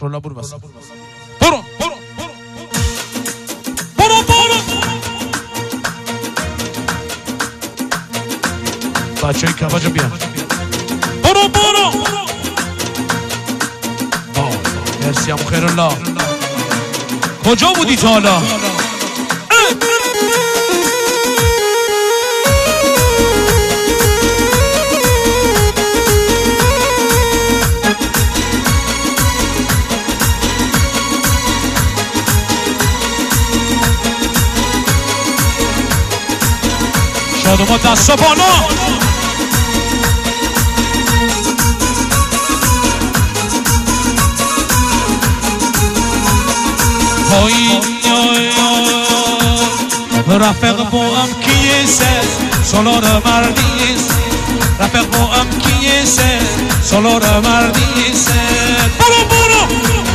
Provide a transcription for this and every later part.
رولا برو بس برو بچه های کباجو بیان برو مرسی همون خیر الله کجا بودی تا حالا شادوما دستا بالا رفق با هم کیسه سالار مردیست رفق با هم کیسه سالار مردیسه برو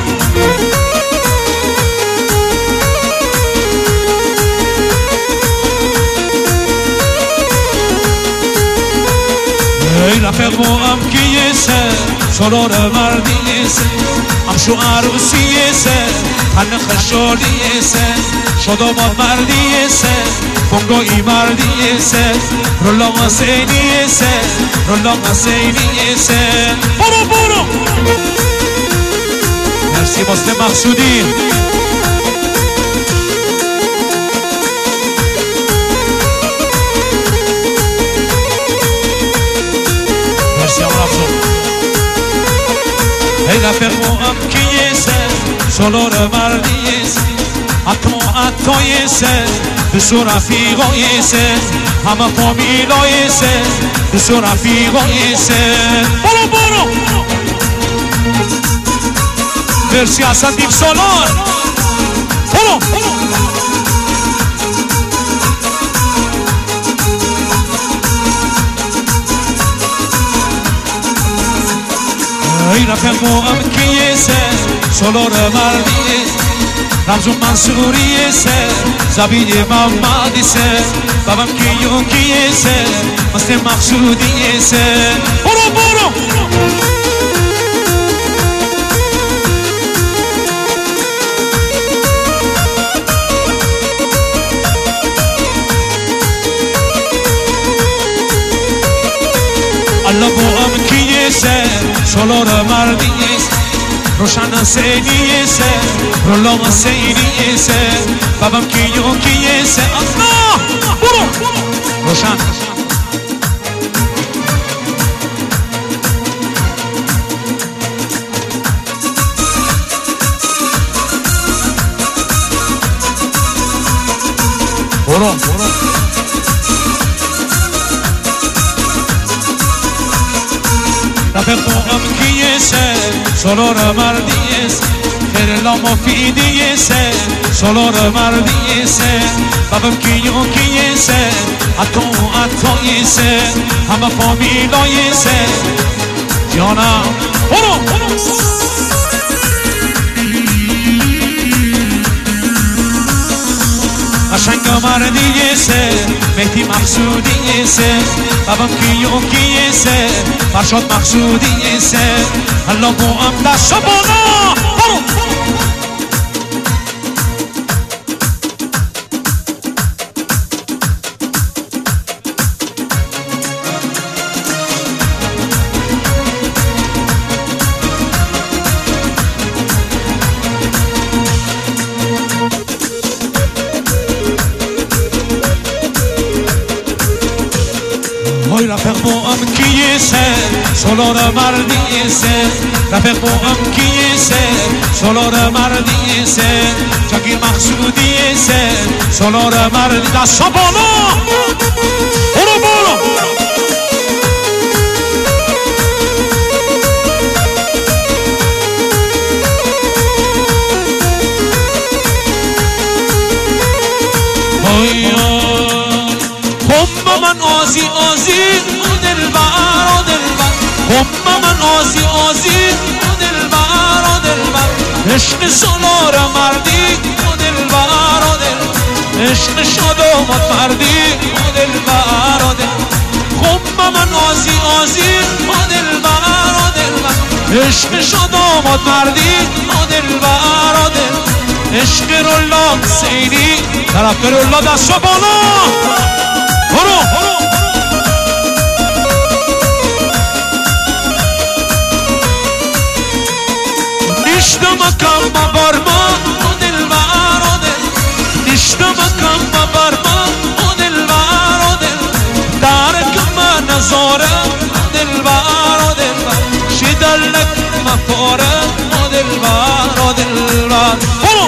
ای رفق با هم کیسه سالار مردیسه امشو عروسیسه تن خشالیسه شادوما مردیسه فنگایی مردیسه رولا حسینیسه برو مرسی مسلم مقصودی مرسی هم رفضو ای رفق با هم کیسه سالار مردیسه عطایسه بسو رفیقایسه همه فامیلایسه بسو رفیقایسه برو مرسی حسن دیم سالار برو ای رفق با هم کیسه سالار مردیسه رمزون منصوریسه زبید محمدیسه بابم کیسه مسلم مقصودیسه برو الله با هم کیسه سالار مردیسه روشن حسینیسه رولا حسینیسه بابم کیسه الله برو روشن برو رفق با هم کیسه سالار مردیسه خیر الله مفیدیسه سالار مردیسه بابم کیسه عطایسه همه فامیلایسه جانم برو قشنگ مردیسه مهدی مقصودیسه بابم کیسه فرشاد مقصودیسه الله با هم دست بالا برو ای رفق با هم کیسه سالار مردیسه رفق با هم کیسه سالار مردیسه جگیر مقصودیسه سالار مردی دستا بالا برو من آزی دلبر من آزی دلبر عشق سالار مردی دلبر عشق شادوما مردی دلبر من آزی دلبر عشق شد آمد مردی دلبر دل عشق رولا سینی طرفدار رولا دست و بالا برو نشته مکم ببرما دلبر دل نشته مکم ببرما دلبر دل درکم نزاره دلبر دل شدلک مفاره دلبر دلبر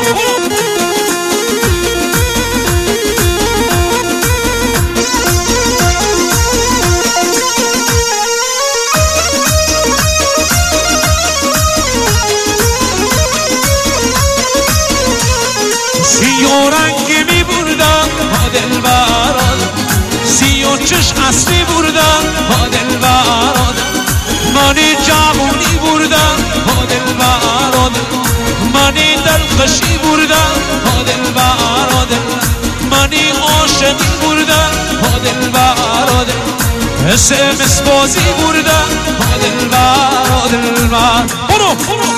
سیاه رنگی می بردم با دلبران سیاه چشم اصلی بردم با دلبران منی جوانی بردم با دلبران منی دلخوشی بردم با دلبران منی عاشقی بردم با دلبران SMS بازی بردم با دلبران برو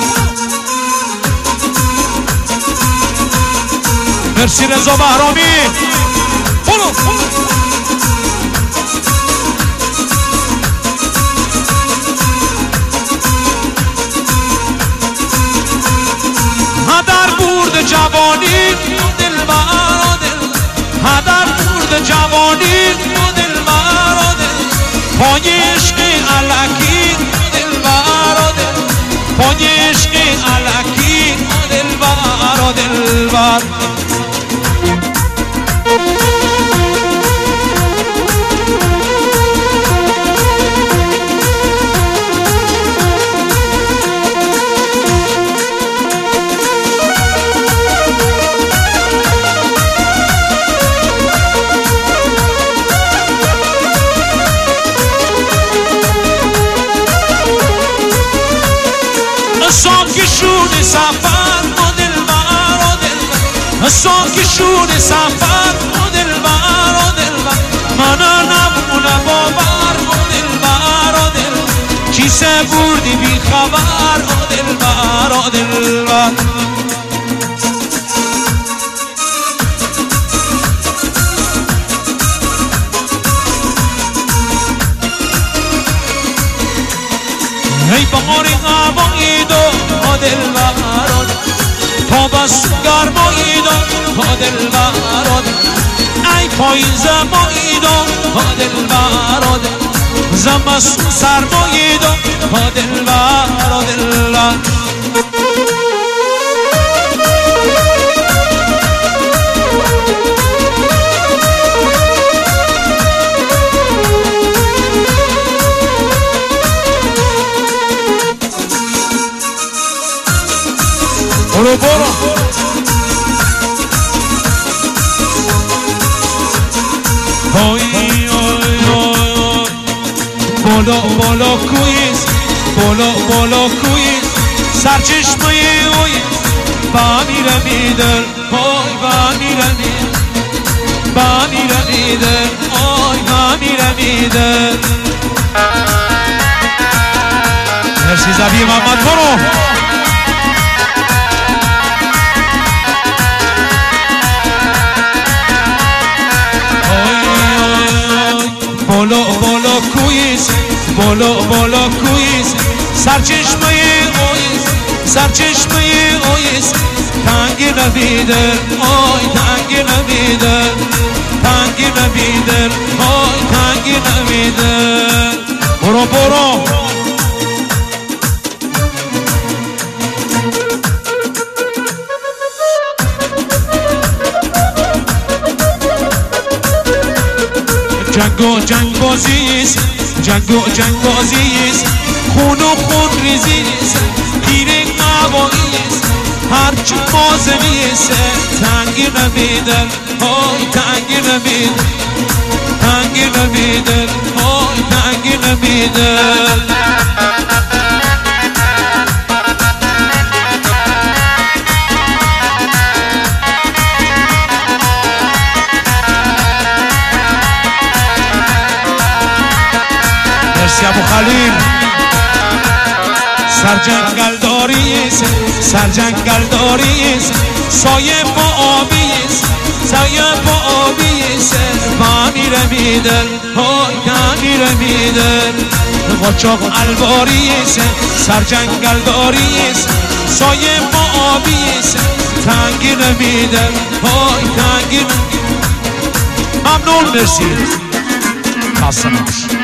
مرسی رضا بهرامی برو هدر برد جوانی دلبر دل هدر برد جوانی دلبر دل پای عشق الکی دلبر دل پای عشق الکی دلبر دلبر ساکشون سفر و دلبر و دلبر ساکشون سفر و دلبر و دلبر منو نمونه باور و دلبر و دلبر کیسه بردی بی خبر و دلبر و دلبر ای بهاری هوایی دو دلبر تابستون گرمایی دو دلبر ای پاییزه مایی دو دلبر زمستون سرمایی دو دلبر دلبر برو برو بالا بالا کویز بالا بالا کویز سرچشمه اویز با میره میدل آی با میره میدل با میره میدل آی با میره میدل مرسی زبی محمد برو بالا بالا کویز بالا بالا کویز سرچشمه اویز سرچشمه اویز تنگی نبیدن آی تنگی نبیدن تنگی نبیدن آی تنگی نبیدن برو برو جنگ و جنگ بازیست جنگ و جنگ بازیست خون و خون ریزیست گیرین نواییست هرچی مازمیست تنگی نمیدن آی تنگی نمیدن تنگی نمیدن آی تنگی نمیدن مرسی ابو خلیل سرجنگل داریست سرجنگل داریست سایه با آبیست سایه با آبیست بانی رمیدن های دانی رمیدن قاچاق الواریست سرجنگل داریست سایه با آبیست تنگی رمیدن های تنگی ممنون مرسی خسته نباش